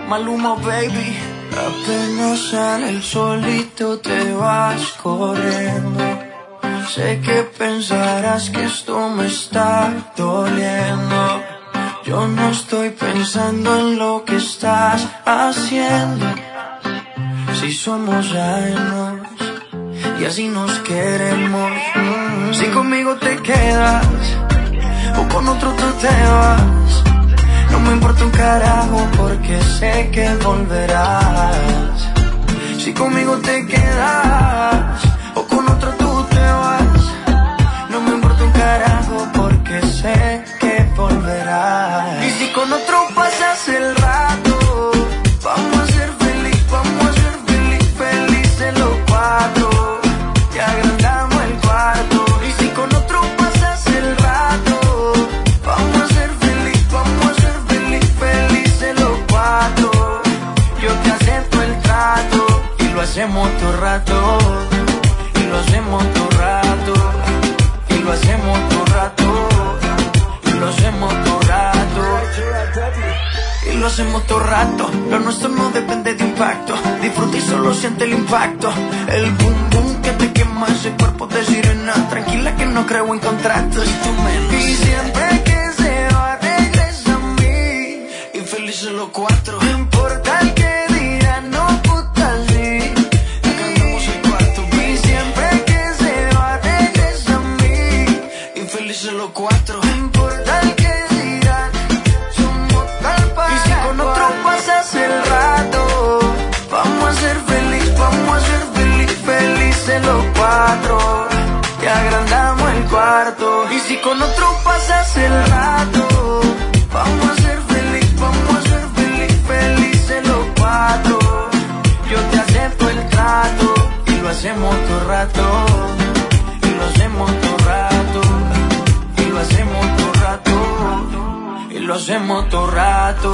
Maluma, baby. Apenas sale el solito te vas corriendo. Sé que pensarás que esto me está doliendo. Yo no estoy pensando en lo que estás haciendo. Si somos ajenos y así nos queremos. Si conmigo te quedas o con otro tú te vas, no me importa un carajo porque sé que volverás. Si conmigo te quedas o con otro tú te vas, no me importa un carajo porque sé que volverás. Y si con otro pasas el rato, vamos a ser feliz, vamos a ser felices los cuatro. Y agrandamos el cuarto. Y si con otro pasas el rato, vamos a ser feliz, vamos a ser felices los cuatro. Yo te acepto el trato y lo hacemos todo rato. Y lo hacemos todo rato. Y lo hacemos todo rato. Y lo hacemos todo rato. Y lo hacemos todo rato. Lo nuestro no depende de impacto. Disfruta y solo siente el impacto. El boom boom que te quema ese cuerpo de sirena. Tranquila que no creo en contratos. Y siempre que se va regresa a mí. Y felices los cuatro. No importa el que dirán, no puta sí. Agrandamos el cuarto. Y siempre que se va regresa a mí. Y felices los cuatro. No importa el que dirán, somos tal para. Y si con otro pasas el rato, vamos a ser feliz, vamos a ser felices los cuatro. Y agrandamos el cuarto. Y si con otro pasas el rato, vamos a ser feliz, vamos a ser felices los cuatro. Yo te acepto el trato y lo hacemos todo rato. Y lo hacemos todo rato. Y lo hacemos todo rato. Y lo hacemos todo rato.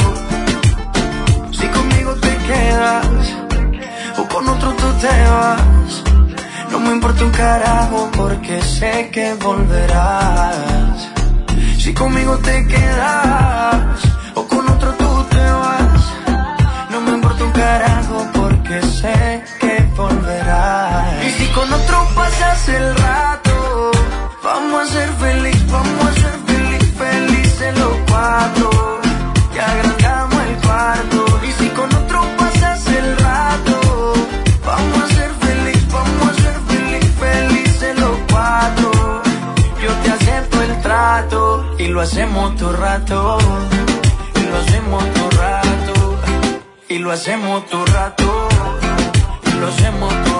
Si conmigo te quedas o con otro tú te vas, no me importa un carajo porque sé que volverás. Si conmigo te quedas o con otro tú te vas, no me importa un carajo porque sé que volverás. Y si con otro pasas el rato, vamos a ser feliz, vamos a ser felices los cuatro. Y agrandamos el cuarto. Y si con otro pasas el rato, vamos a ser feliz, vamos a ser felices los cuatro. Yo te acepto el trato y lo hacemos todo rato. Y lo hacemos todo rato. Y lo hacemos todo rato. Y lo hacemos todo rato.